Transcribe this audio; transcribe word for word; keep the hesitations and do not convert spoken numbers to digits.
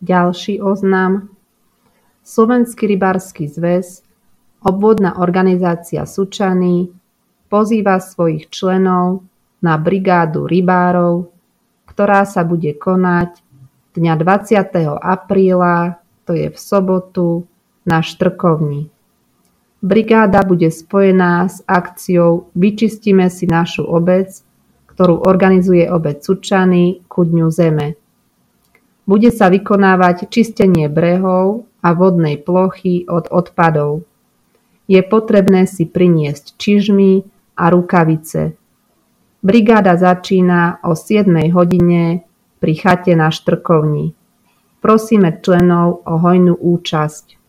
Ďalší oznam. Slovenský rybársky zväz, obvodná organizácia Sučany, pozýva svojich členov na brigádu rybárov, ktorá sa bude konať dňa dvadsiateho apríla, to je v sobotu, na Štrkovni. Brigáda bude spojená s akciou Vyčistíme si našu obec, ktorú organizuje obec Sučany ku Dňu Zeme. Bude sa vykonávať čistenie brehov a vodnej plochy od odpadov. Je potrebné si priniesť čižmy a rukavice. Brigáda začína o siedmej hodine pri chate na Štrkovni. Prosíme členov o hojnú účasť.